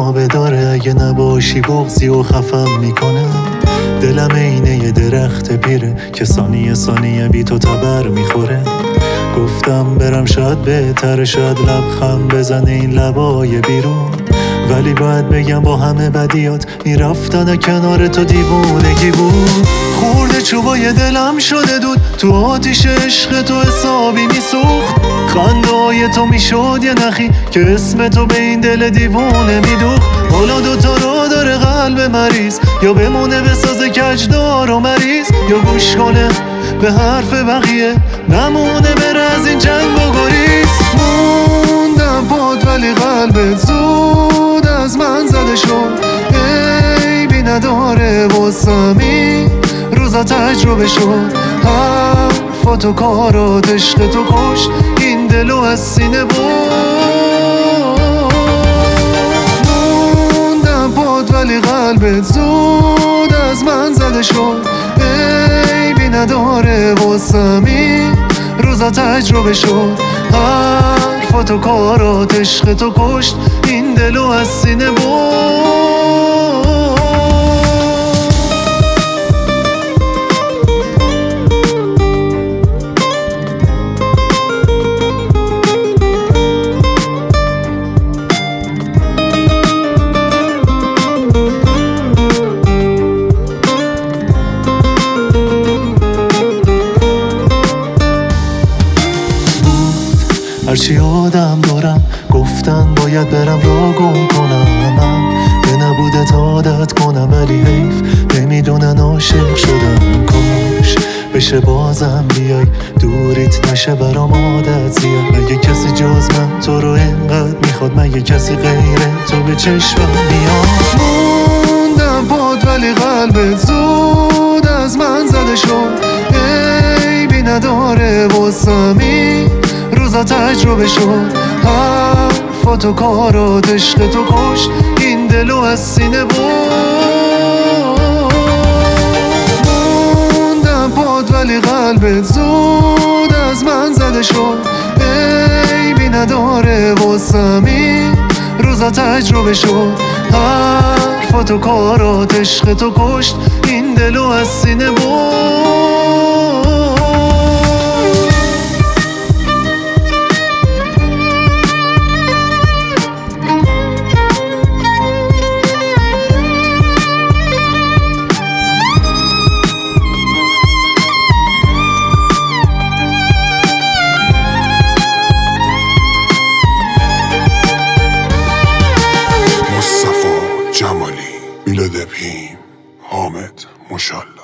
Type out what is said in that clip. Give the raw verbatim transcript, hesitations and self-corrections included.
جواب داره، اگه نباشی بغضی و خفم میکنه. دلم اینه یه درخت پیره که ثانیه ثانیه بی تو تبر میخوره. گفتم برم شاید بهتره، شاید لبخند بزنه این لبای بیرون، ولی باید بگم با همه بدیات این رفتن کنار تو دیوونگی بود. خورده چوبای دلم شده دود، تو آتیش عشق تو حسابی میسوخت. خنده‌های تو میشد یه نخی که اسم تو به این دل دیوونه میدوخت. حالا دوتا رو داره قلب مریض، یا بمونه بسازه کجدار و مریض، یا گوش کنه به حرف بقیه نمونه بره از این جنگ و گریز. موندم باد ولی قلبت زود از من زده شد، عیبی نداره واسم این روزا تجربه شد. حرفات و کارات عشق تو کشت این دلو از سینه بود. موندم باد ولی قلبت زود از من زده شد، عیبی نداره واسم این روزا تجربه شد. حرفات و کارات عشق تو کشت این دلو از سینه بود. هرچی آدم دارم گفتن باید برم را گم کنم، من به نبودت عادت کنم، ولی حیف نمیدونن عاشق شدم. کاش بشه بازم بیای، دوریت نشه برام عادت زیاد. مگه کسی جز من تو رو اینقدر میخواد؟ مگه کسی غیر تو به چشمم میاد؟ موندم باد ولی قلبت زود از من زده شد، عیبی نداره واسم این روزا تجربه شد. حرفات و کارات عشق تو کشت این دلو از سینه بود. موندم باد ولی قلبت زود از من زده شد، عیبی نداره واسم این روزا تجربه شد. حرفات و کارات عشق تو کشت این دلو از سینه بود. جمالی، میلاد ابهیم، حامد، مشالله.